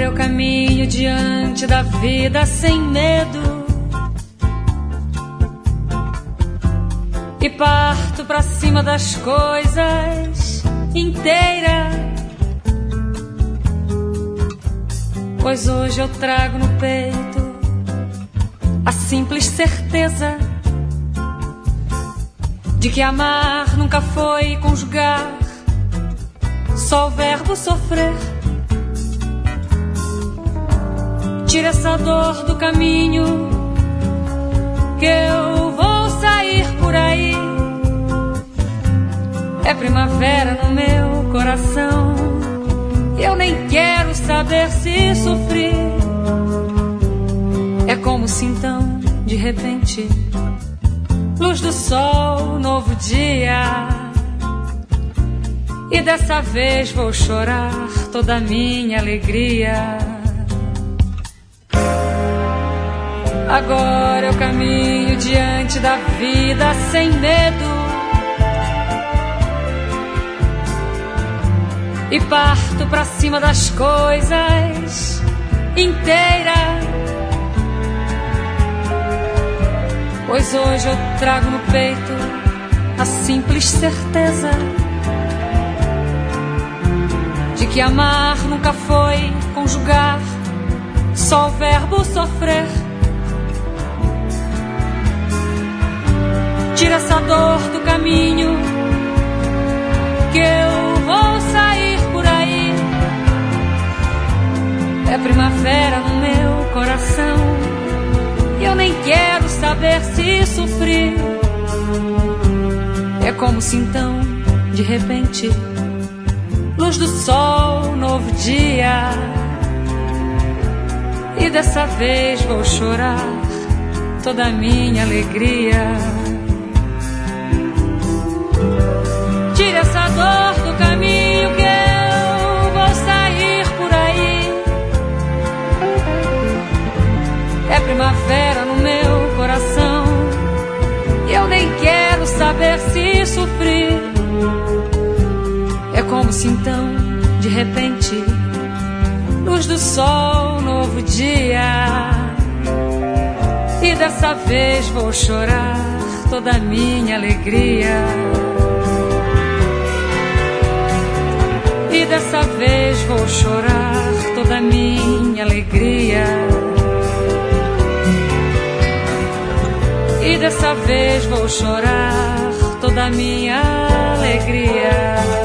eu caminho diante da vida sem medo e parto pra cima das coisas inteira, pois hoje eu trago no peito a simples certeza de que amar nunca foi conjugar só o verbo sofrer. Tira essa dor do caminho, que eu vou sair por aí. É primavera no meu coração, e eu nem quero saber se sofri. É como se então, de repente, luz do sol, novo dia, e dessa vez vou chorar toda a minha alegria. Agora eu caminho diante da vida sem medo e parto pra cima das coisas inteira, pois hoje eu trago no peito a simples certeza de que amar nunca foi conjugar só o verbo sofrer. Tira essa dor do caminho, que eu vou sair por aí. É primavera no meu coração, e eu nem quero saber se sofri. É como se então, de repente, luz do sol, novo dia, e dessa vez vou chorar toda a minha alegria. Tira essa dor do caminho, que eu vou sair por aí. É primavera no meu coração, e eu nem quero saber se sofri. É como se então, de repente, luz do sol, novo dia, e dessa vez vou chorar toda a minha alegria. E dessa vez vou chorar toda a minha alegria. E dessa vez vou chorar toda a minha alegria.